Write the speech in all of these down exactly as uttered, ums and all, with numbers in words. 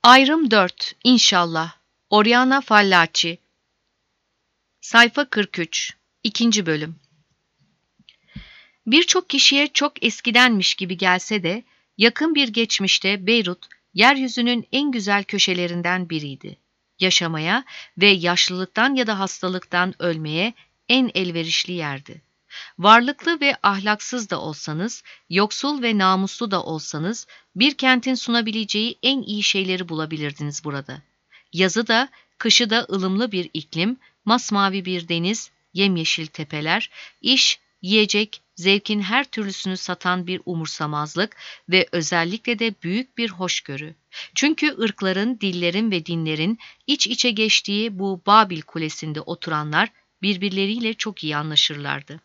Ayrım dört İnşallah. Oriana Fallaci. Sayfa kırk üç. İkinci bölüm. Birçok kişiye çok eskidenmiş gibi gelse de, yakın bir geçmişte Beyrut, yeryüzünün en güzel köşelerinden biriydi. Yaşamaya ve yaşlılıktan ya da hastalıktan ölmeye en elverişli yerdi. Varlıklı ve ahlaksız da olsanız, yoksul ve namuslu da olsanız, bir kentin sunabileceği en iyi şeyleri bulabilirdiniz burada. Yazı da, kışı da ılımlı bir iklim, masmavi bir deniz, yemyeşil tepeler, iş, yiyecek, zevkin her türlüsünü satan bir umursamazlık ve özellikle de büyük bir hoşgörü. Çünkü ırkların, dillerin ve dinlerin iç içe geçtiği bu Babil Kulesi'nde oturanlar birbirleriyle çok iyi anlaşırlardı.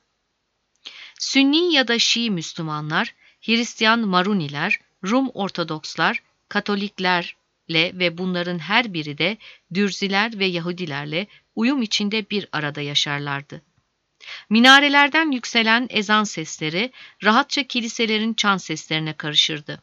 Sünni ya da Şii Müslümanlar, Hristiyan Maruniler, Rum Ortodokslar, Katoliklerle ve bunların her biri de Dürziler ve Yahudilerle uyum içinde bir arada yaşarlardı. Minarelerden yükselen ezan sesleri rahatça kiliselerin çan seslerine karışırdı.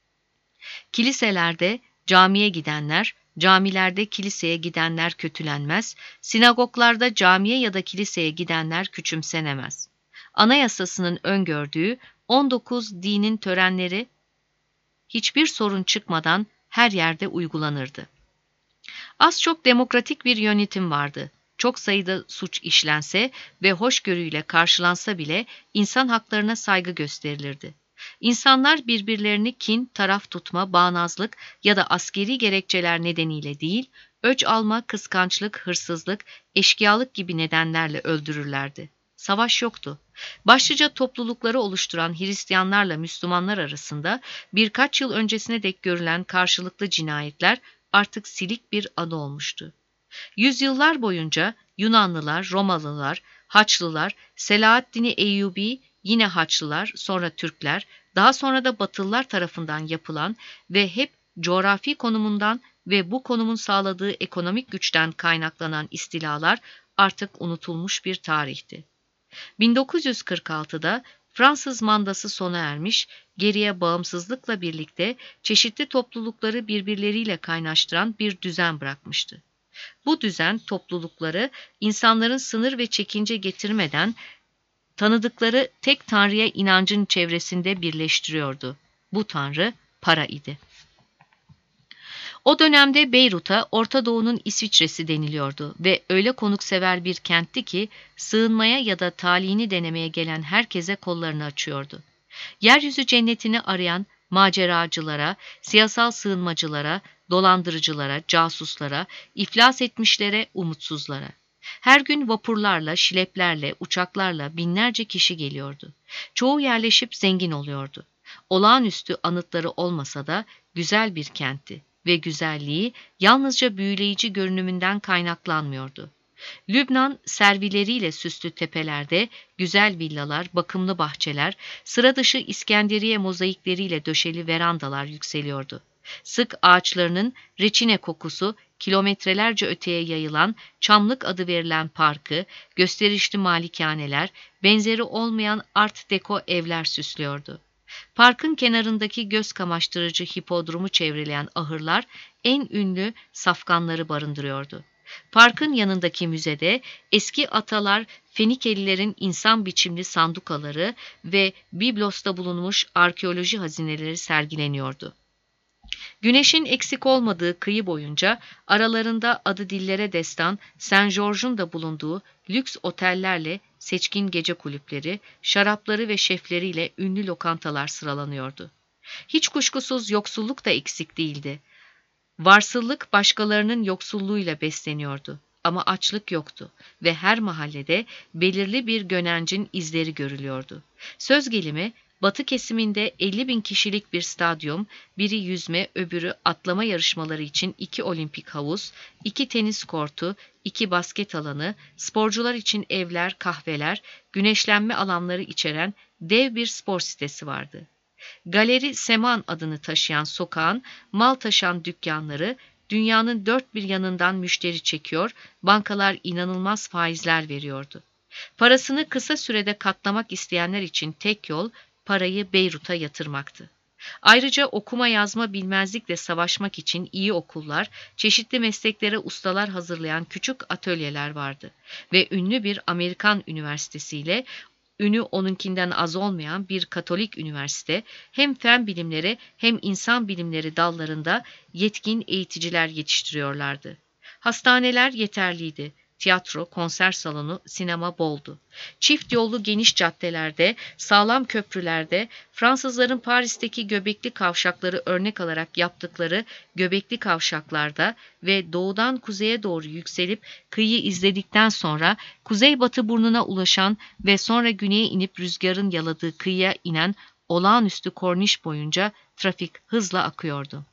Kiliselerde camiye gidenler, camilerde kiliseye gidenler kötülenmez, sinagoglarda camiye ya da kiliseye gidenler küçümsenemez. Anayasasının öngördüğü on dokuz dinin törenleri hiçbir sorun çıkmadan her yerde uygulanırdı. Az çok demokratik bir yönetim vardı. Çok sayıda suç işlense ve hoşgörüyle karşılansa bile insan haklarına saygı gösterilirdi. İnsanlar birbirlerini kin, taraf tutma, bağnazlık ya da askeri gerekçeler nedeniyle değil, öc alma, kıskançlık, hırsızlık, eşkıyalık gibi nedenlerle öldürürlerdi. Savaş yoktu. Başlıca toplulukları oluşturan Hristiyanlarla Müslümanlar arasında birkaç yıl öncesine dek görülen karşılıklı cinayetler artık silik bir anı olmuştu. Yüzyıllar boyunca Yunanlılar, Romalılar, Haçlılar, Selahaddin Eyyubi, yine Haçlılar, sonra Türkler, daha sonra da Batılılar tarafından yapılan ve hep coğrafi konumundan ve bu konumun sağladığı ekonomik güçten kaynaklanan istilalar artık unutulmuş bir tarihti. bin dokuz yüz kırk altıda Fransız mandası sona ermiş, geriye bağımsızlıkla birlikte çeşitli toplulukları birbirleriyle kaynaştıran bir düzen bırakmıştı. Bu düzen toplulukları insanların sınır ve çekince getirmeden tanıdıkları tek tanrıya inancın çevresinde birleştiriyordu. Bu tanrı para idi. O dönemde Beyrut'a Orta Doğu'nun İsviçre'si deniliyordu ve öyle konuksever bir kentti ki sığınmaya ya da talihini denemeye gelen herkese kollarını açıyordu. Yeryüzü cennetini arayan maceracılara, siyasal sığınmacılara, dolandırıcılara, casuslara, iflas etmişlere, umutsuzlara. Her gün vapurlarla, şileplerle, uçaklarla binlerce kişi geliyordu. Çoğu yerleşip zengin oluyordu. Olağanüstü anıtları olmasa da güzel bir kentti ve güzelliği yalnızca büyüleyici görünümünden kaynaklanmıyordu. Lübnan servileriyle süslü tepelerde güzel villalar, bakımlı bahçeler, sıra dışı İskenderiye mozaikleriyle döşeli verandalar yükseliyordu. Sık ağaçlarının reçine kokusu kilometrelerce öteye yayılan Çamlık adı verilen parkı, gösterişli malikaneler, benzeri olmayan art deko evler süslüyordu. Parkın kenarındaki göz kamaştırıcı hipodromu çevreleyen ahırlar en ünlü safkanları barındırıyordu. Parkın yanındaki müzede eski atalar Fenikelilerin insan biçimli sandukaları ve Biblos bulunmuş arkeoloji hazineleri sergileniyordu. Güneşin eksik olmadığı kıyı boyunca aralarında adı dillere destan Saint George'un da bulunduğu lüks otellerle seçkin gece kulüpleri, şarapları ve şefleriyle ünlü lokantalar sıralanıyordu. Hiç kuşkusuz yoksulluk da eksik değildi. Varsıllık başkalarının yoksulluğuyla besleniyordu ama açlık yoktu ve her mahallede belirli bir gönencin izleri görülüyordu. Söz gelimi batı kesiminde elli bin kişilik bir stadyum, biri yüzme, öbürü atlama yarışmaları için iki olimpik havuz, iki tenis kortu, iki basket alanı, sporcular için evler, kahveler, güneşlenme alanları içeren dev bir spor sitesi vardı. Galeri Seman adını taşıyan sokağın mal taşıyan dükkanları dünyanın dört bir yanından müşteri çekiyor, bankalar inanılmaz faizler veriyordu. Parasını kısa sürede katlamak isteyenler için tek yol parayı Beyrut'a yatırmaktı. Ayrıca okuma yazma bilmezlikle savaşmak için iyi okullar, çeşitli mesleklere ustalar hazırlayan küçük atölyeler vardı ve ünlü bir Amerikan üniversitesiyle ünü onunkinden az olmayan bir Katolik üniversite hem fen bilimleri hem insan bilimleri dallarında yetkin eğiticiler yetiştiriyorlardı. Hastaneler yeterliydi. Tiyatro, konser salonu, sinema boldu. Çift yollu geniş caddelerde, sağlam köprülerde, Fransızların Paris'teki göbekli kavşakları örnek alarak yaptıkları göbekli kavşaklarda ve doğudan kuzeye doğru yükselip kıyıyı izledikten sonra kuzeybatı burnuna ulaşan ve sonra güneye inip rüzgarın yaladığı kıyıya inen olağanüstü korniş boyunca trafik hızla akıyordu.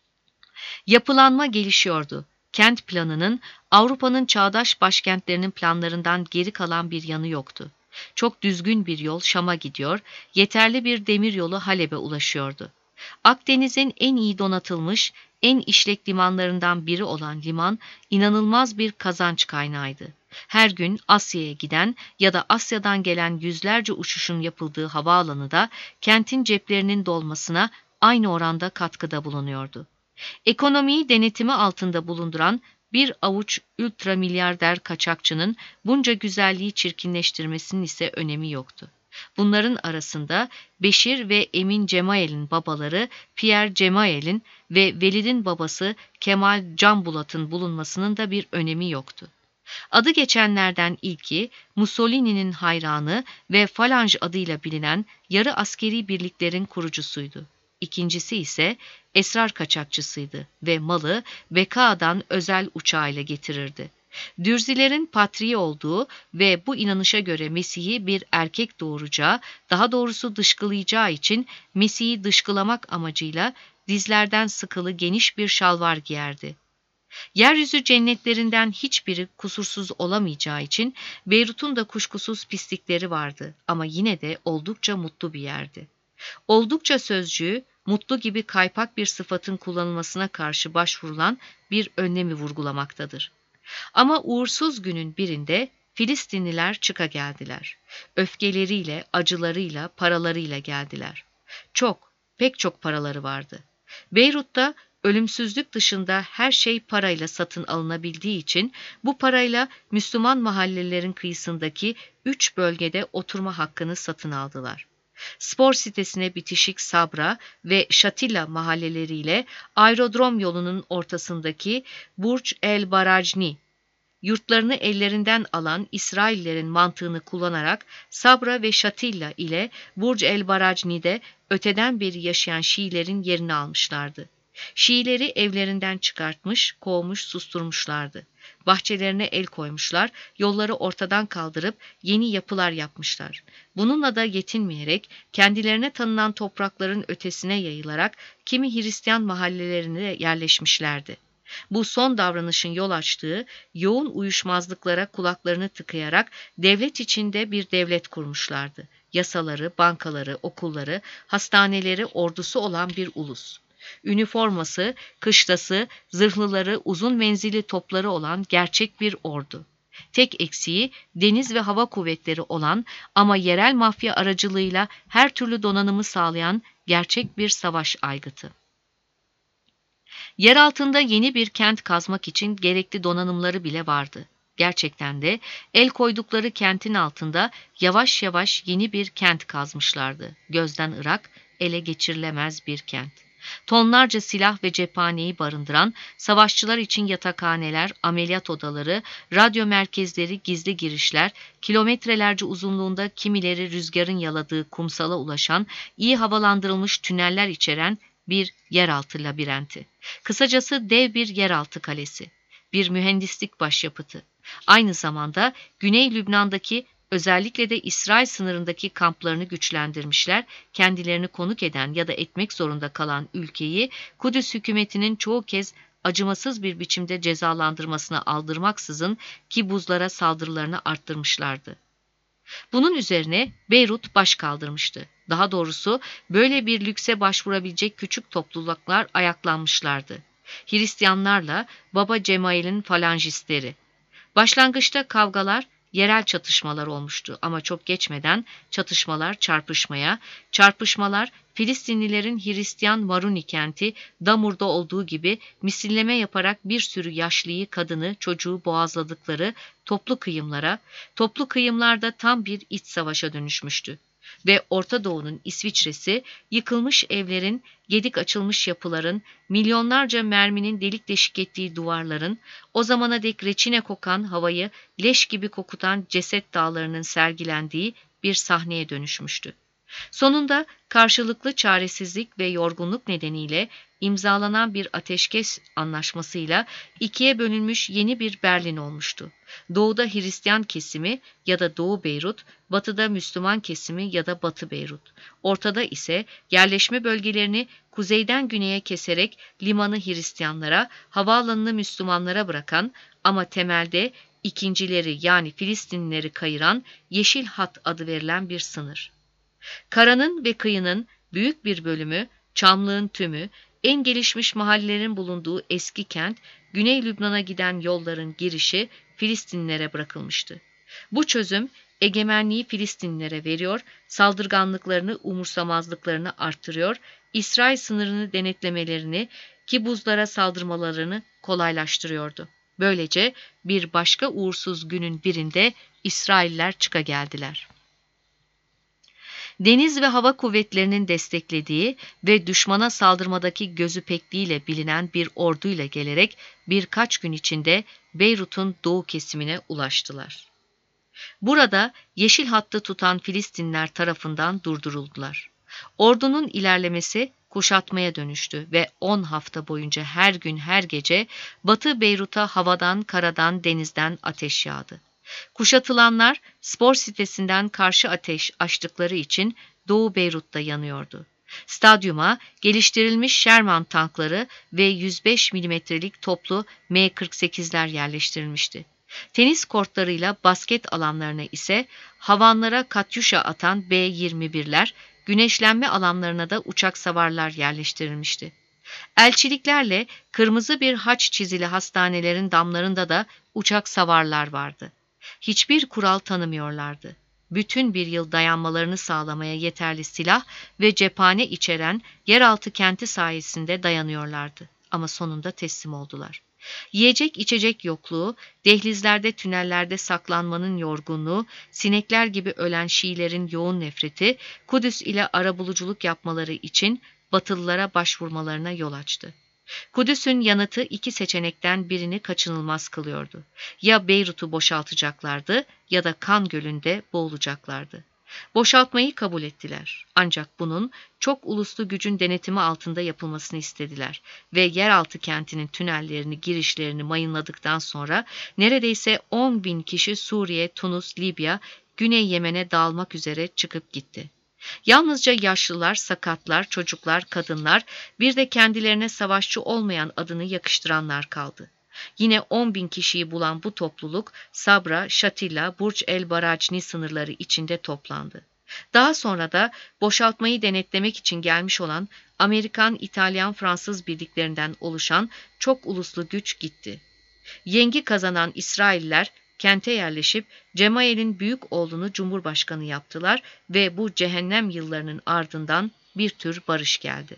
Yapılanma gelişiyordu. Kent planının Avrupa'nın çağdaş başkentlerinin planlarından geri kalan bir yanı yoktu. Çok düzgün bir yol Şam'a gidiyor, yeterli bir demiryolu Halep'e ulaşıyordu. Akdeniz'in en iyi donatılmış, en işlek limanlarından biri olan liman, inanılmaz bir kazanç kaynağıydı. Her gün Asya'ya giden ya da Asya'dan gelen yüzlerce uçuşun yapıldığı havaalanı da kentin ceplerinin dolmasına aynı oranda katkıda bulunuyordu. Ekonomiyi denetimi altında bulunduran bir avuç ultramilyarder kaçakçının bunca güzelliği çirkinleştirmesinin ise önemi yoktu. Bunların arasında Beşir ve Emin Cemayel'in babaları Pierre Cemayel'in ve Velid'in babası Kemal Canbulat'ın bulunmasının da bir önemi yoktu. Adı geçenlerden ilki Mussolini'nin hayranı ve Falanj adıyla bilinen yarı askeri birliklerin kurucusuydu. İkincisi ise esrar kaçakçısıydı ve malı Beka'dan özel uçağıyla getirirdi. Dürzilerin patriği olduğu ve bu inanışa göre Mesih'i bir erkek doğuracağı, daha doğrusu dışkılayacağı için Mesih'i dışkılamak amacıyla dizlerden sıkılı geniş bir şalvar giyerdi. Yeryüzü cennetlerinden hiçbiri kusursuz olamayacağı için Beyrut'un da kuşkusuz pislikleri vardı ama yine de oldukça mutlu bir yerdi. Oldukça sözcüğü, mutlu gibi kaypak bir sıfatın kullanılmasına karşı başvurulan bir önlemi vurgulamaktadır. Ama uğursuz günün birinde Filistinliler çıka geldiler. Öfkeleriyle, acılarıyla, paralarıyla geldiler. Çok, pek çok paraları vardı. Beyrut'ta ölümsüzlük dışında her şey parayla satın alınabildiği için bu parayla Müslüman mahallelerin kıyısındaki üç bölgede oturma hakkını satın aldılar. Spor sitesine bitişik Sabra ve Şatilla mahalleleriyle aerodrom yolunun ortasındaki Burj el Barajni, yurtlarını ellerinden alan İsraillerin mantığını kullanarak Sabra ve Şatilla ile Burj el Barajni'de öteden beri yaşayan Şiilerin yerini almışlardı. Şiileri evlerinden çıkartmış, kovmuş, susturmuşlardı. Bahçelerine el koymuşlar, yolları ortadan kaldırıp yeni yapılar yapmışlar. Bununla da yetinmeyerek kendilerine tanınan toprakların ötesine yayılarak kimi Hristiyan mahallelerine yerleşmişlerdi. Bu son davranışın yol açtığı yoğun uyuşmazlıklara kulaklarını tıkayarak devlet içinde bir devlet kurmuşlardı. Yasaları, bankaları, okulları, hastaneleri, ordusu olan bir ulus. Üniforması, kışlası, zırhlıları, uzun menzilli topları olan gerçek bir ordu. Tek eksiği deniz ve hava kuvvetleri olan ama yerel mafya aracılığıyla her türlü donanımı sağlayan gerçek bir savaş aygıtı. Yer altında yeni bir kent kazmak için gerekli donanımları bile vardı. Gerçekten de el koydukları kentin altında yavaş yavaş yeni bir kent kazmışlardı. Gözden ırak, ele geçirilemez bir kent. Tonlarca silah ve cephaneyi barındıran, savaşçılar için yatakhaneler, ameliyat odaları, radyo merkezleri, gizli girişler, kilometrelerce uzunluğunda kimileri rüzgarın yaladığı kumsala ulaşan, iyi havalandırılmış tüneller içeren bir yeraltı labirenti. Kısacası dev bir yeraltı kalesi, bir mühendislik başyapıtı. Aynı zamanda Güney Lübnan'daki, özellikle de İsrail sınırındaki kamplarını güçlendirmişler, kendilerini konuk eden ya da etmek zorunda kalan ülkeyi Kudüs hükümetinin çoğu kez acımasız bir biçimde cezalandırmasına aldırmaksızın Kibuzlara saldırılarını arttırmışlardı. Bunun üzerine Beyrut baş kaldırmıştı. Daha doğrusu böyle bir lükse başvurabilecek küçük topluluklar ayaklanmışlardı. Hristiyanlarla Baba Cemayel'in falanjistleri. Başlangıçta kavgalar yerel çatışmalar olmuştu ama çok geçmeden çatışmalar çarpışmaya, çarpışmalar Filistinlilerin Hristiyan Maruni kenti Damur'da olduğu gibi misilleme yaparak bir sürü yaşlıyı, kadını, çocuğu boğazladıkları toplu kıyımlara, toplu kıyımlarda tam bir iç savaşa dönüşmüştü. Ve Orta Doğu'nun İsviçre'si, yıkılmış evlerin, gedik açılmış yapıların, milyonlarca merminin delik deşik ettiği duvarların, o zamana dek reçine kokan havayı leş gibi kokutan ceset dağlarının sergilendiği bir sahneye dönüşmüştü. Sonunda karşılıklı çaresizlik ve yorgunluk nedeniyle imzalanan bir ateşkes anlaşmasıyla ikiye bölünmüş yeni bir Berlin olmuştu. Doğuda Hristiyan kesimi ya da Doğu Beyrut, batıda Müslüman kesimi ya da Batı Beyrut. Ortada ise yerleşme bölgelerini kuzeyden güneye keserek limanı Hristiyanlara, havaalanını Müslümanlara bırakan ama temelde ikincileri yani Filistinlileri kayıran Yeşil Hat adı verilen bir sınır. Karanın ve kıyının büyük bir bölümü, çamlığın tümü, en gelişmiş mahallelerin bulunduğu eski kent, Güney Lübnan'a giden yolların girişi Filistinlilere bırakılmıştı. Bu çözüm egemenliği Filistinlilere veriyor, saldırganlıklarını, umursamazlıklarını arttırıyor, İsrail sınırını denetlemelerini, kibuzlara saldırmalarını kolaylaştırıyordu. Böylece bir başka uğursuz günün birinde İsrailler çıka geldiler. Deniz ve hava kuvvetlerinin desteklediği ve düşmana saldırmadaki gözü pekliğiyle bilinen bir orduyla gelerek birkaç gün içinde Beyrut'un doğu kesimine ulaştılar. Burada yeşil hattı tutan Filistinler tarafından durduruldular. Ordunun ilerlemesi kuşatmaya dönüştü ve on hafta boyunca her gün her gece Batı Beyrut'a havadan, karadan, denizden ateş yağdı. Kuşatılanlar spor sitesinden karşı ateş açtıkları için Doğu Beyrut'ta yanıyordu. Stadyuma geliştirilmiş Sherman tankları ve yüz beş milimetrelik toplu M kırk sekizler yerleştirilmişti. Tenis kortlarıyla basket alanlarına ise havanlara katyuşa atan B yirmi birler, güneşlenme alanlarına da uçak savarlar yerleştirilmişti. Elçiliklerle kırmızı bir haç çizili hastanelerin damlarında da uçak savarlar vardı. Hiçbir kural tanımıyorlardı. Bütün bir yıl dayanmalarını sağlamaya yeterli silah ve cephane içeren yeraltı kenti sayesinde dayanıyorlardı. Ama sonunda teslim oldular. Yiyecek içecek yokluğu, dehlizlerde tünellerde saklanmanın yorgunluğu, sinekler gibi ölen Şiilerin yoğun nefreti, Kudüs ile arabuluculuk yapmaları için Batılılara başvurmalarına yol açtı. Kudüs'ün yanıtı iki seçenekten birini kaçınılmaz kılıyordu. Ya Beyrut'u boşaltacaklardı ya da Kan Gölü'nde boğulacaklardı. Boşaltmayı kabul ettiler. Ancak bunun çok uluslu gücün denetimi altında yapılmasını istediler ve yeraltı kentinin tünellerini, girişlerini mayınladıktan sonra neredeyse on bin kişi Suriye, Tunus, Libya, Güney Yemen'e dağılmak üzere çıkıp gitti. Yalnızca yaşlılar, sakatlar, çocuklar, kadınlar, bir de kendilerine savaşçı olmayan adını yakıştıranlar kaldı. Yine on bin kişiyi bulan bu topluluk Sabra, Şatilla, Burç el Baracni sınırları içinde toplandı. Daha sonra da boşaltmayı denetlemek için gelmiş olan Amerikan, İtalyan, Fransız birliklerinden oluşan çok uluslu güç gitti. Yengi kazanan İsrailler kente yerleşip Cemayel'in büyük oğlunu cumhurbaşkanı yaptılar ve bu cehennem yıllarının ardından bir tür barış geldi.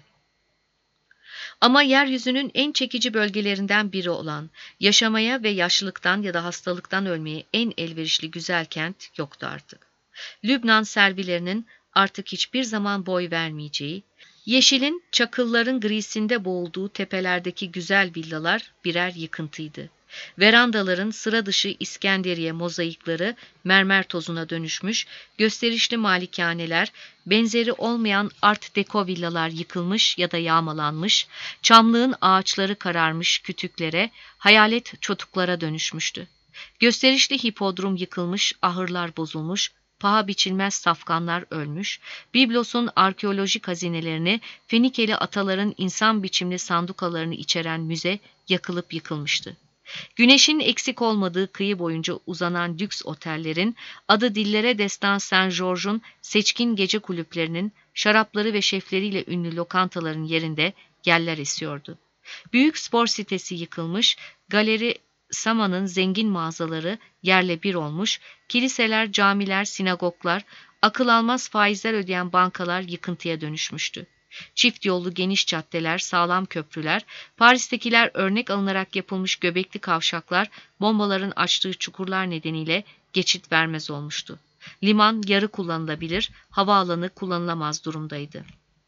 Ama yeryüzünün en çekici bölgelerinden biri olan, yaşamaya ve yaşlılıktan ya da hastalıktan ölmeye en elverişli güzel kent yoktu artık. Lübnan Servilerinin artık hiçbir zaman boy vermeyeceği, yeşilin çakılların grisinde boğulduğu tepelerdeki güzel villalar birer yıkıntıydı. Verandaların sıra dışı İskenderiye mozaikları mermer tozuna dönüşmüş, gösterişli malikaneler, benzeri olmayan art deko villalar yıkılmış ya da yağmalanmış, çamlığın ağaçları kararmış kütüklere, hayalet çotuklara dönüşmüştü. Gösterişli hipodrom yıkılmış, ahırlar bozulmuş, paha biçilmez safkanlar ölmüş, Biblos'un arkeolojik hazinelerini, Fenikeli ataların insan biçimli sandukalarını içeren müze yakılıp yıkılmıştı. Güneşin eksik olmadığı kıyı boyunca uzanan lüks otellerin, adı dillere destan Saint George'un seçkin gece kulüplerinin, şarapları ve şefleriyle ünlü lokantaların yerinde yeller esiyordu. Büyük spor sitesi yıkılmış, galeri Sama'nın zengin mağazaları yerle bir olmuş, kiliseler, camiler, sinagoglar, akıl almaz faizler ödeyen bankalar yıkıntıya dönüşmüştü. Çift yollu geniş caddeler, sağlam köprüler, Paris'tekiler örnek alınarak yapılmış göbekli kavşaklar, bombaların açtığı çukurlar nedeniyle geçit vermez olmuştu. Liman yarı kullanılabilir, havaalanı kullanılamaz durumdaydı.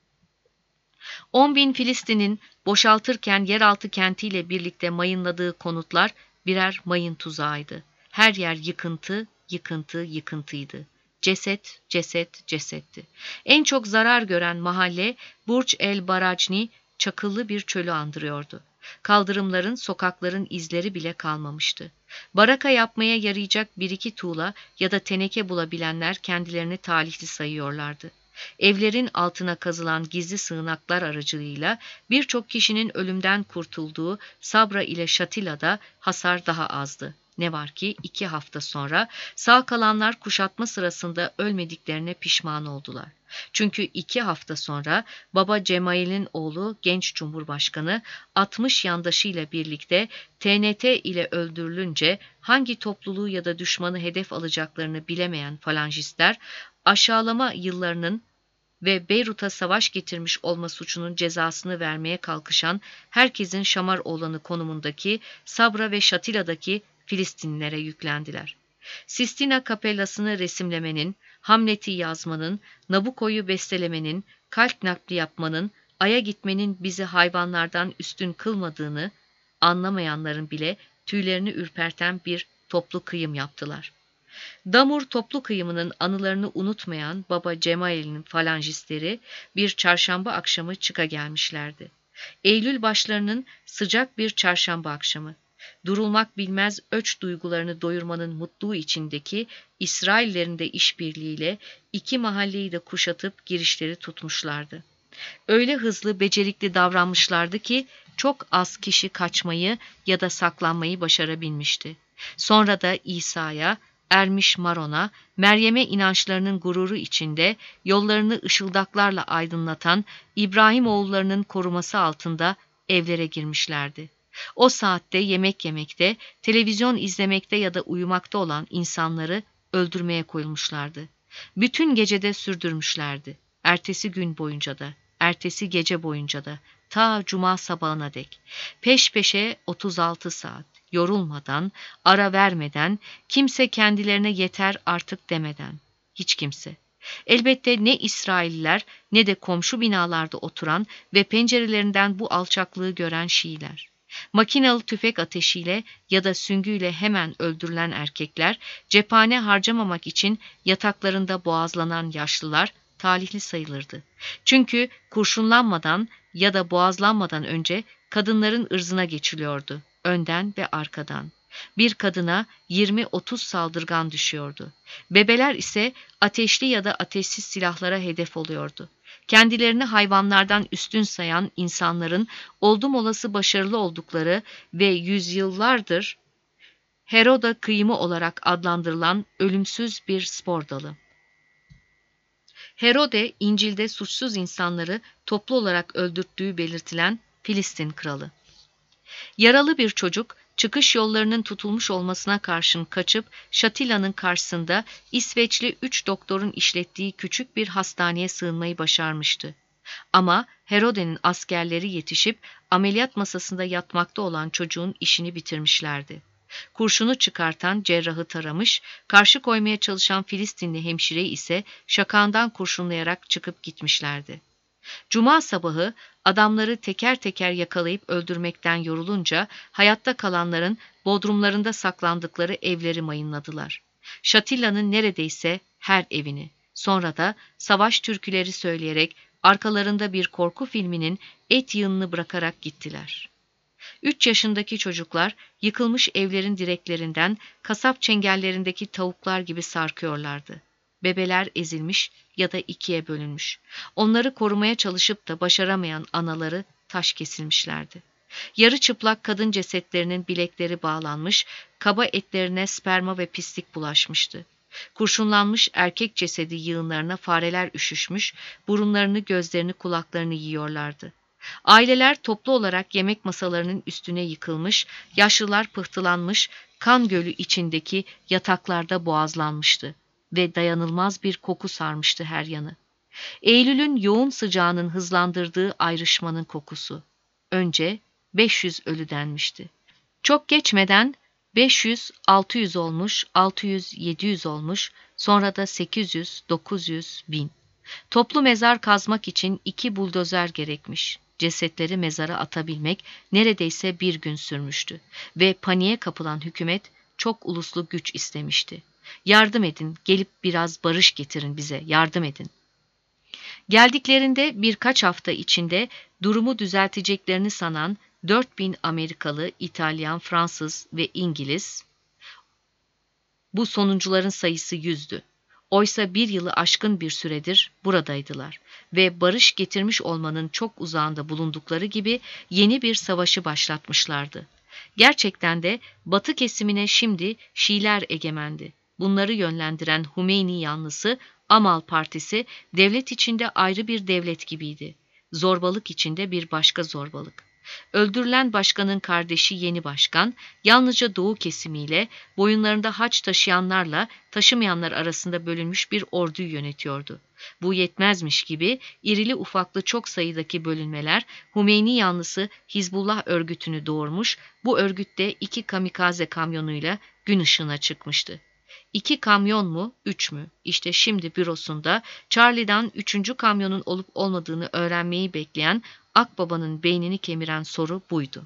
on bin Filistin'in boşaltırken yeraltı kentiyle birlikte mayınladığı konutlar birer mayın tuzağıydı. Her yer yıkıntı, yıkıntı, yıkıntıydı. Ceset, ceset, cesetti. En çok zarar gören mahalle Burç el Barajni, çakıllı bir çölü andırıyordu. Kaldırımların, sokakların izleri bile kalmamıştı. Baraka yapmaya yarayacak bir iki tuğla ya da teneke bulabilenler kendilerini talihli sayıyorlardı. Evlerin altına kazılan gizli sığınaklar aracılığıyla birçok kişinin ölümden kurtulduğu Sabra ile Şatila'da hasar daha azdı. Ne var ki iki hafta sonra sağ kalanlar kuşatma sırasında ölmediklerine pişman oldular. Çünkü iki hafta sonra Baba Cemal'in oğlu genç Cumhurbaşkanı altmış yandaşıyla birlikte T N T ile öldürülünce hangi topluluğu ya da düşmanı hedef alacaklarını bilemeyen falangistler aşağılama yıllarının ve Beyrut'a savaş getirmiş olma suçunun cezasını vermeye kalkışan herkesin şamar oğlanı konumundaki Sabra ve Şatila'daki Filistinlilere yüklendiler. Sistina kapellasını resimlemenin, Hamlet'i yazmanın, Nabuko'yu bestelemenin, kalp nakli yapmanın, Ay'a gitmenin bizi hayvanlardan üstün kılmadığını anlamayanların bile tüylerini ürperten bir toplu kıyım yaptılar. Damur toplu kıyımının anılarını unutmayan Baba Cemal'in falangistleri bir çarşamba akşamı çıka gelmişlerdi. Eylül başlarının sıcak bir çarşamba akşamı. Durulmak bilmez öç duygularını doyurmanın mutluğu içindeki İsraillerin de işbirliğiyle iki mahalleyi de kuşatıp girişleri tutmuşlardı. Öyle hızlı, becerikli davranmışlardı ki çok az kişi kaçmayı ya da saklanmayı başarabilmişti. Sonra da İsa'ya, Ermiş Maron'a, Meryem'e inançlarının gururu içinde yollarını ışıldaklarla aydınlatan İbrahim oğullarının koruması altında evlere girmişlerdi. O saatte yemek yemekte, televizyon izlemekte ya da uyumakta olan insanları öldürmeye koyulmuşlardı. Bütün gecede sürdürmüşlerdi. Ertesi gün boyunca da, ertesi gece boyunca da, ta cuma sabahına dek. Peş peşe otuz altı saat, yorulmadan, ara vermeden, kimse kendilerine yeter artık demeden. Hiç kimse. Elbette ne İsrailliler ne de komşu binalarda oturan ve pencerelerinden bu alçaklığı gören Şiiler. Makinalı tüfek ateşiyle ya da süngüyle hemen öldürülen erkekler, cephane harcamamak için yataklarında boğazlanan yaşlılar talihli sayılırdı. Çünkü kurşunlanmadan ya da boğazlanmadan önce kadınların ırzına geçiliyordu, önden ve arkadan. Bir kadına yirmi otuz saldırgan düşüyordu. Bebeler ise ateşli ya da ateşsiz silahlara hedef oluyordu. Kendilerini hayvanlardan üstün sayan insanların oldum olası başarılı oldukları ve yüzyıllardır Heroda kıyımı olarak adlandırılan ölümsüz bir spor dalı. Herode, İncil'de suçsuz insanları toplu olarak öldürttüğü belirtilen Filistin kralı. Yaralı bir çocuk, çıkış yollarının tutulmuş olmasına karşın kaçıp Şatila'nın karşısında İsveçli üç doktorun işlettiği küçük bir hastaneye sığınmayı başarmıştı. Ama Herode'nin askerleri yetişip ameliyat masasında yatmakta olan çocuğun işini bitirmişlerdi. Kurşunu çıkartan cerrahı taramış, karşı koymaya çalışan Filistinli hemşireyi ise şakağından kurşunlayarak çıkıp gitmişlerdi. Cuma sabahı adamları teker teker yakalayıp öldürmekten yorulunca hayatta kalanların bodrumlarında saklandıkları evleri mayınladılar. Şatila'nın neredeyse her evini. Sonra da savaş türküleri söyleyerek arkalarında bir korku filminin et yığınını bırakarak gittiler. Üç yaşındaki çocuklar yıkılmış evlerin direklerinden kasap çengellerindeki tavuklar gibi sarkıyorlardı. Bebeler ezilmiş ya da ikiye bölünmüş. Onları korumaya çalışıp da başaramayan anaları taş kesilmişlerdi. Yarı çıplak kadın cesetlerinin bilekleri bağlanmış, kaba etlerine sperma ve pislik bulaşmıştı. Kurşunlanmış erkek cesedi yığınlarına fareler üşüşmüş, burunlarını, gözlerini, kulaklarını yiyorlardı. Aileler toplu olarak yemek masalarının üstüne yıkılmış, yaşlılar pıhtılanmış, kan gölü içindeki yataklarda boğazlanmıştı ve dayanılmaz bir koku sarmıştı her yanı. Eylül'ün yoğun sıcağının hızlandırdığı ayrışmanın kokusu. Önce beş yüz ölü denmişti. Çok geçmeden beş yüz altı yüz olmuş, altı yüz yedi yüz olmuş, sonra da sekiz yüz dokuz yüz bin. Toplu mezar kazmak için iki buldozer gerekmiş. Cesetleri mezara atabilmek neredeyse bir gün sürmüştü ve paniğe kapılan hükümet çok uluslu güç istemişti. Yardım edin, gelip biraz barış getirin bize, yardım edin. Geldiklerinde birkaç hafta içinde durumu düzelteceklerini sanan dört bin Amerikalı, İtalyan, Fransız ve İngiliz, bu sonuncuların sayısı yüzdü. Oysa bir yılı aşkın bir süredir buradaydılar ve barış getirmiş olmanın çok uzağında bulundukları gibi yeni bir savaşı başlatmışlardı. Gerçekten de Batı kesimine şimdi Şiiler egemendi. Bunları yönlendiren Hümeyni yanlısı Amal Partisi devlet içinde ayrı bir devlet gibiydi. Zorbalık içinde bir başka zorbalık. Öldürülen başkanın kardeşi yeni başkan, yalnızca doğu kesimiyle, boyunlarında haç taşıyanlarla taşımayanlar arasında bölünmüş bir orduyu yönetiyordu. Bu yetmezmiş gibi irili ufaklı çok sayıdaki bölünmeler Hümeyni yanlısı Hizbullah örgütünü doğurmuş, bu örgütte iki kamikaze kamyonuyla gün ışığına çıkmıştı. İki kamyon mu, üç mü? İşte şimdi bürosunda Charlie'den üçüncü kamyonun olup olmadığını öğrenmeyi bekleyen Akbaba'nın beynini kemiren soru buydu.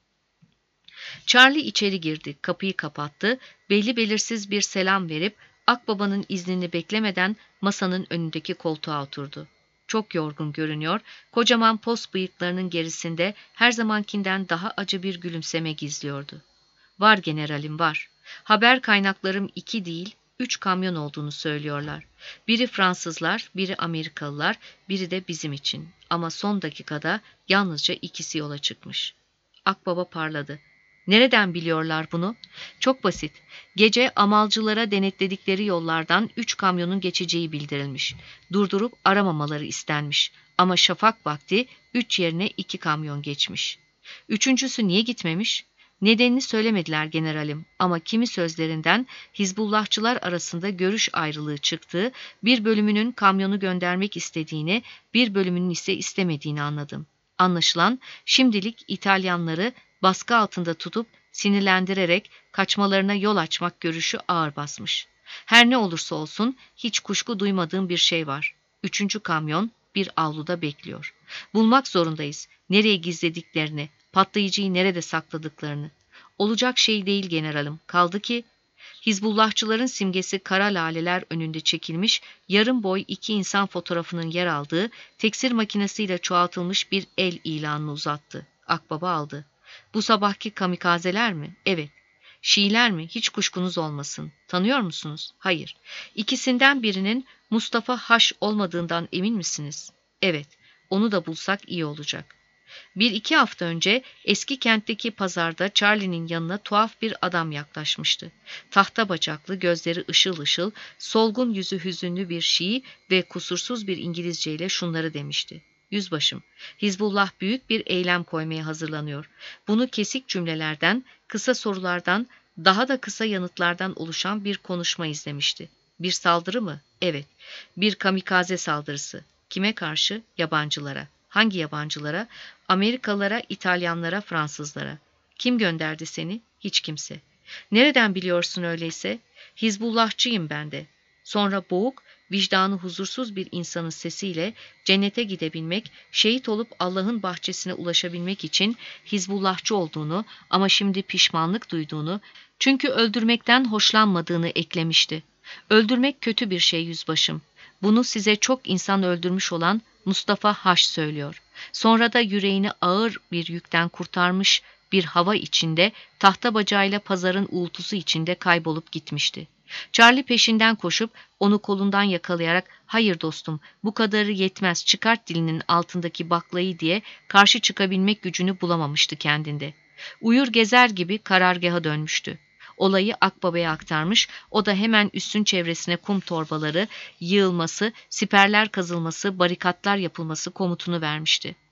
Charlie içeri girdi, kapıyı kapattı, belli belirsiz bir selam verip Akbaba'nın iznini beklemeden masanın önündeki koltuğa oturdu. Çok yorgun görünüyor, kocaman pos bıyıklarının gerisinde her zamankinden daha acı bir gülümseme gizliyordu. Var generalim, var. Haber kaynaklarım iki değil, üç kamyon olduğunu söylüyorlar. Biri Fransızlar, biri Amerikalılar, biri de bizim için. Ama son dakikada yalnızca ikisi yola çıkmış. Akbaba parladı. Nereden biliyorlar bunu? Çok basit. Gece amalcılara denetledikleri yollardan üç kamyonun geçeceği bildirilmiş. Durdurup aramamaları istenmiş. Ama şafak vakti üç yerine iki kamyon geçmiş. Üçüncüsü niye gitmemiş? Nedenini söylemediler generalim ama kimi sözlerinden Hizbullahçılar arasında görüş ayrılığı çıktığı, bir bölümünün kamyonu göndermek istediğini, bir bölümünün ise istemediğini anladım. Anlaşılan şimdilik İtalyanları baskı altında tutup sinirlendirerek kaçmalarına yol açmak görüşü ağır basmış. Her ne olursa olsun hiç kuşku duymadığım bir şey var. Üçüncü kamyon bir avluda bekliyor. Bulmak zorundayız. Nereye gizlediklerini, patlayıcıyı nerede sakladıklarını. Olacak şey değil generalim. Kaldı ki Hizbullahçıların simgesi kara laleler önünde çekilmiş, yarım boy iki insan fotoğrafının yer aldığı, teksir makinesiyle çoğaltılmış bir el ilanını uzattı. Akbaba aldı. Bu sabahki kamikazeler mi? Evet. Şiiler mi? Hiç kuşkunuz olmasın. Tanıyor musunuz? Hayır. İkisinden birinin Mustafa Haş olmadığından emin misiniz? Evet. Onu da bulsak iyi olacak. Bir iki hafta önce eski kentteki pazarda Charlie'nin yanına tuhaf bir adam yaklaşmıştı. Tahta bacaklı, gözleri ışıl ışıl, solgun yüzü hüzünlü bir Şii ve kusursuz bir İngilizceyle şunları demişti. Yüzbaşım, Hizbullah büyük bir eylem koymaya hazırlanıyor. Bunu kesik cümlelerden, kısa sorulardan, daha da kısa yanıtlardan oluşan bir konuşma izlemişti. Bir saldırı mı? Evet. Bir kamikaze saldırısı. Kime karşı? Yabancılara. Hangi yabancılara? Amerikalılara, İtalyanlara, Fransızlara. Kim gönderdi seni? Hiç kimse. Nereden biliyorsun öyleyse? Hizbullahçıyım ben de. Sonra boğuk, vicdanı huzursuz bir insanın sesiyle cennete gidebilmek, şehit olup Allah'ın bahçesine ulaşabilmek için Hizbullahçı olduğunu ama şimdi pişmanlık duyduğunu, çünkü öldürmekten hoşlanmadığını eklemişti. Öldürmek kötü bir şey yüzbaşım. Bunu size çok insan öldürmüş olan Mustafa Haş söylüyor. Sonra da yüreğini ağır bir yükten kurtarmış bir hava içinde, tahta bacağıyla pazarın uğultusu içinde kaybolup gitmişti. Charlie peşinden koşup onu kolundan yakalayarak "Hayır dostum, bu kadarı yetmez, çıkart dilinin altındaki baklayı" diye karşı çıkabilmek gücünü bulamamıştı kendinde. Uyur gezer gibi karargaha dönmüştü. Olayı Akbaba'ya aktarmış, o da hemen üssün çevresine kum torbaları yığılması, siperler kazılması, barikatlar yapılması komutunu vermişti.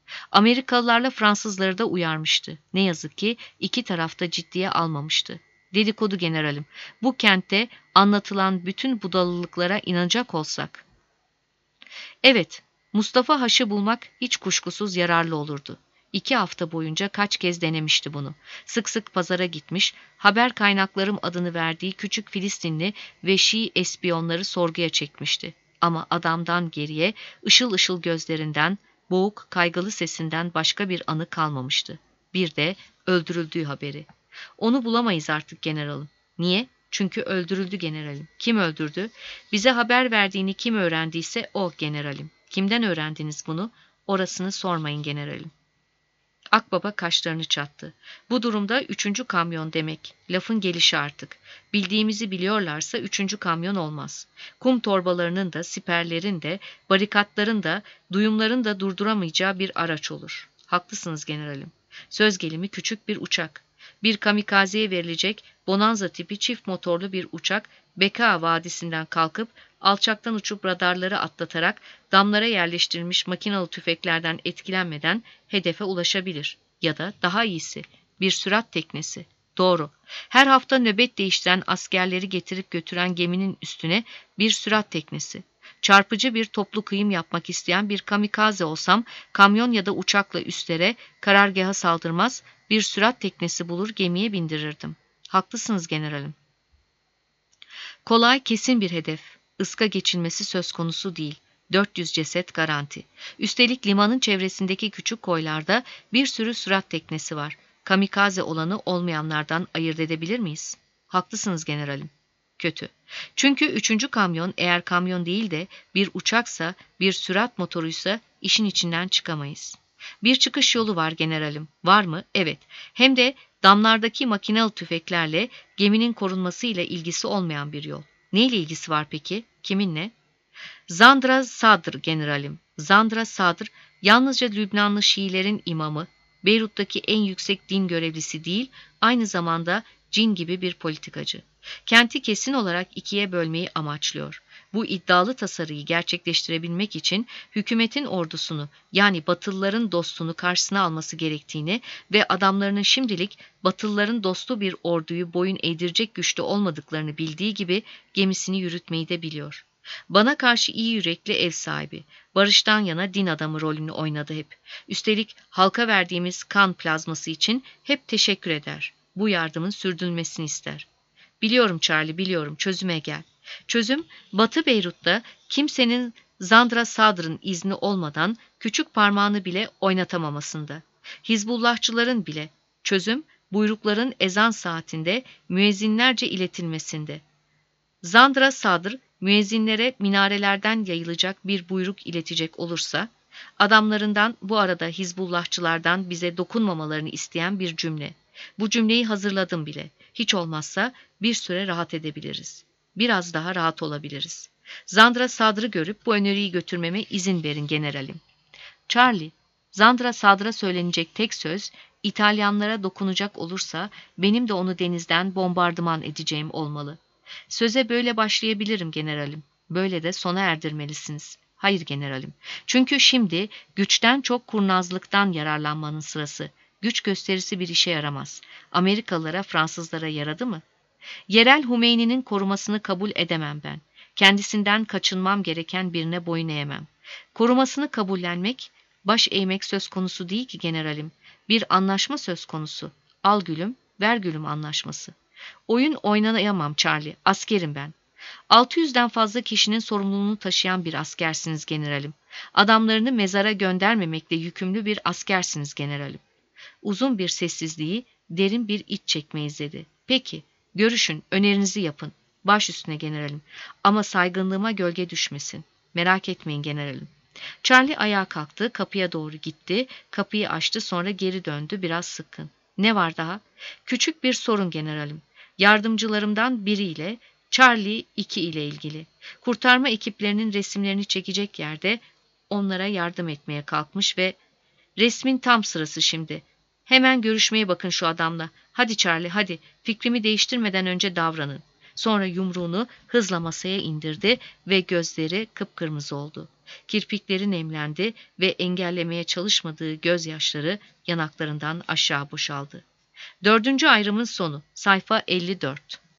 Amerikalılarla Fransızları da uyarmıştı. Ne yazık ki iki tarafta ciddiye almamıştı. Dedikodu generalim, bu kentte anlatılan bütün budalılıklara inanacak olsak. Evet, Mustafa Haş'ı bulmak hiç kuşkusuz yararlı olurdu. İki hafta boyunca kaç kez denemişti bunu. Sık sık pazara gitmiş, haber kaynaklarım adını verdiği küçük Filistinli ve Şii espiyonları sorguya çekmişti. Ama adamdan geriye, ışıl ışıl gözlerinden, boğuk, kaygılı sesinden başka bir anı kalmamıştı. Bir de öldürüldüğü haberi. Onu bulamayız artık generalim. Niye? Çünkü öldürüldü generalim. Kim öldürdü? Bize haber verdiğini kim öğrendiyse o generalim. Kimden öğrendiniz bunu? Orasını sormayın generalim. Akbaba kaşlarını çattı. Bu durumda üçüncü kamyon demek. Lafın gelişi artık. Bildiğimizi biliyorlarsa üçüncü kamyon olmaz. Kum torbalarının da, siperlerin de, barikatların da, duyumların da durduramayacağı bir araç olur. Haklısınız generalim. Söz gelimi küçük bir uçak. Bir kamikazeye verilecek bonanza tipi çift motorlu bir uçak Beka Vadisi'nden kalkıp alçaktan uçup radarları atlatarak damlara yerleştirilmiş makinalı tüfeklerden etkilenmeden hedefe ulaşabilir. Ya da daha iyisi bir sürat teknesi. Doğru. Her hafta nöbet değiştiren askerleri getirip götüren geminin üstüne bir sürat teknesi. Çarpıcı bir toplu kıyım yapmak isteyen bir kamikaze olsam kamyon ya da uçakla üstlere karargaha saldırmaz, bir sürat teknesi bulur gemiye bindirirdim. Haklısınız generalim. Kolay, kesin bir hedef. Iska geçilmesi söz konusu değil. dört yüz ceset garanti. Üstelik limanın çevresindeki küçük koylarda bir sürü sürat teknesi var. Kamikaze olanı olmayanlardan ayırt edebilir miyiz? Haklısınız generalim. Kötü. Çünkü üçüncü kamyon eğer kamyon değil de bir uçaksa, bir sürat motoruysa işin içinden çıkamayız. Bir çıkış yolu var generalim. Var mı? Evet. Hem de damlardaki makinalı tüfeklerle geminin korunmasıyla ilgisi olmayan bir yol. Neyle ilgisi var peki? Kiminle? Zandra Sadr generalim. Zandra Sadr yalnızca Lübnanlı Şiilerin imamı, Beyrut'taki en yüksek din görevlisi değil, aynı zamanda cin gibi bir politikacı. Kenti kesin olarak ikiye bölmeyi amaçlıyor. Bu iddialı tasarıyı gerçekleştirebilmek için hükümetin ordusunu yani Batılıların dostunu karşısına alması gerektiğini ve adamlarının şimdilik Batılıların dostu bir orduyu boyun eğdirecek güçte olmadıklarını bildiği gibi gemisini yürütmeyi de biliyor. Bana karşı iyi yürekli ev sahibi, barıştan yana din adamı rolünü oynadı hep. Üstelik halka verdiğimiz kan plazması için hep teşekkür eder. Bu yardımın sürdürülmesini ister. Biliyorum Charlie, biliyorum. Çözüme gel. Çözüm, Batı Beyrut'ta kimsenin Zandra Sadr'ın izni olmadan küçük parmağını bile oynatamamasında. Hizbullahçıların bile. Çözüm, buyrukların ezan saatinde müezzinlerce iletilmesinde. Zandra Sadr, müezzinlere minarelerden yayılacak bir buyruk iletecek olursa, adamlarından bu arada Hizbullahçılardan bize dokunmamalarını isteyen bir cümle. Bu cümleyi hazırladım bile. Hiç olmazsa bir süre rahat edebiliriz. Biraz daha rahat olabiliriz. Zandra Sadr'ı görüp bu öneriyi götürmeme izin verin generalim. Charlie, Zandra Sadr'a söylenecek tek söz, İtalyanlara dokunacak olursa benim de onu denizden bombardıman edeceğim olmalı. Söze böyle başlayabilirim generalim. Böyle de sona erdirmelisiniz. Hayır generalim. Çünkü şimdi güçten çok kurnazlıktan yararlanmanın sırası. Güç gösterisi bir işe yaramaz. Amerikalılara, Fransızlara yaradı mı? Yerel Hümeyni'nin korumasını kabul edemem ben. Kendisinden kaçınmam gereken birine boyun eğemem. Korumasını kabullenmek, baş eğmek söz konusu değil ki generalim. Bir anlaşma söz konusu. Al gülüm, ver gülüm anlaşması. Oyun oynayamam Charlie, askerim ben. altı yüzden fazla kişinin sorumluluğunu taşıyan bir askersiniz generalim. Adamlarını mezara göndermemekle yükümlü bir askersiniz generalim. Uzun bir sessizliği, derin bir iç çekme izledi. Peki, görüşün, önerinizi yapın. Baş üstüne generalim. Ama saygınlığıma gölge düşmesin. Merak etmeyin generalim. Charlie ayağa kalktı, kapıya doğru gitti, kapıyı açtı, sonra geri döndü, biraz sıkkın. Ne var daha? Küçük bir sorun generalim. Yardımcılarımdan biriyle, Charlie iki ile ilgili. Kurtarma ekiplerinin resimlerini çekecek yerde onlara yardım etmeye kalkmış ve resmin tam sırası şimdi. Hemen görüşmeye bakın şu adamla. Hadi Charlie, hadi. Fikrimi değiştirmeden önce davranın. Sonra yumruğunu hızla masaya indirdi ve gözleri kıpkırmızı oldu. Kirpikleri nemlendi ve engellemeye çalışmadığı gözyaşları yanaklarından aşağı boşaldı. Dördüncü ayrımın sonu. Sayfa elli dört.